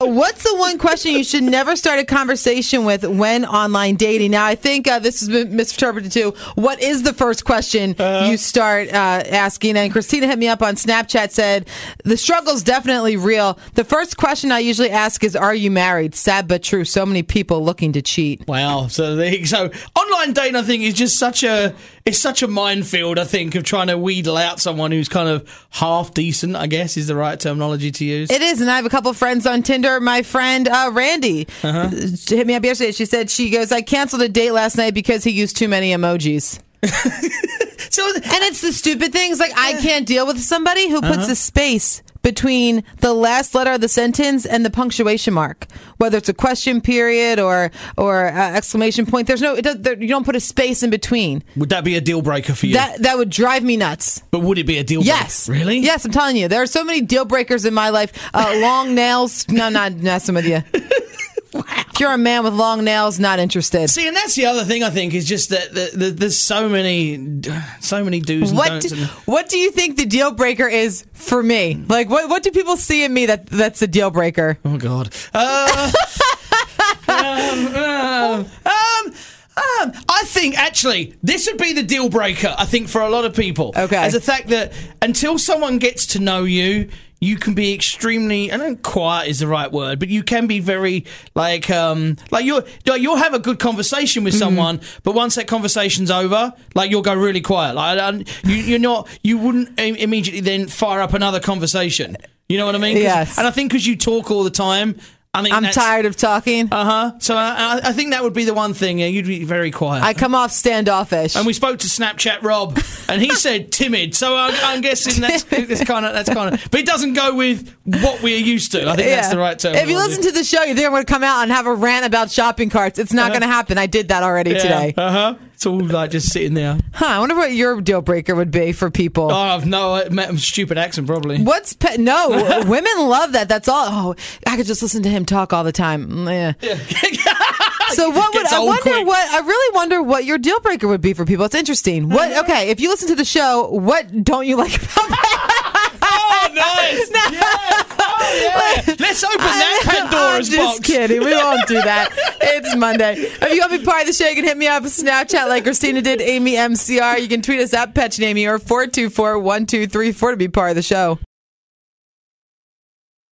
What's the one question you should never start a conversation with when online dating? Now, I think this has been misinterpreted too. What is the first question you start asking? And Christina hit me up on Snapchat, said, the struggle's definitely real. The first question I usually ask is, are you married? Sad but true. So many people looking to cheat. Wow. So online dating, I think, is just such a minefield, I think, of trying to wheedle out someone who's kind of half decent, I guess, is the right terminology to use. It is, and I have a couple friends on Tinder. My friend Randy hit me up yesterday. She goes, I canceled a date last night because he used too many emojis. And it's the stupid things, like I can't deal with somebody who puts a space between the last letter of the sentence and the punctuation mark, whether it's a question period or exclamation point. There's you don't put a space in between. Would that be a deal breaker for you? That would drive me nuts. But would it be a deal breaker? Yes. Really? Yes, I'm telling you. There are so many deal breakers in my life. Long nails. No, not messing with you. Wow. If you're a man with long nails, not interested. See, and that's the other thing, I think, is just that there's so many do's and don'ts. What do you think the deal breaker is for me? Like, what do people see in me that's a deal breaker? Oh, God. I think, actually, this would be the deal breaker, I think, for a lot of people. Okay. As the fact that until someone gets to know you, you can be extremely, I don't know, quiet is the right word, but you can be very, you'll have a good conversation with someone, but once that conversation's over, you'll go really quiet. You wouldn't immediately then fire up another conversation. You know what I mean? Yes. And I think because you talk all the time, I'm tired of talking. So I think that would be the one thing. Yeah, you'd be very quiet. I come off standoffish. And we spoke to Snapchat Rob, and he said timid. So I'm guessing that's kind of. But it doesn't go with what we're used to. I think that's the right term. If you listen to the show, you think I'm going to come out and have a rant about shopping carts. It's not going to happen. I did that already today. It's all just sitting there. I wonder what your deal breaker would be for people. Oh, I've no stupid accent, probably. No, women love that. That's all. Oh, I could just listen to him talk all the time. Yeah. So I really wonder what your deal breaker would be for people. It's interesting. Okay, if you listen to the show, what don't you like about that? Oh, nice. No. Yeah. Oh, yeah. Let's open that Pandora's box. I'm just kidding. We won't do that. It's Monday. If you want to be part of the show, you can hit me up on Snapchat like Christina did, Amy MCR. You can tweet us at PetchNamie or 424-1234 to be part of the show.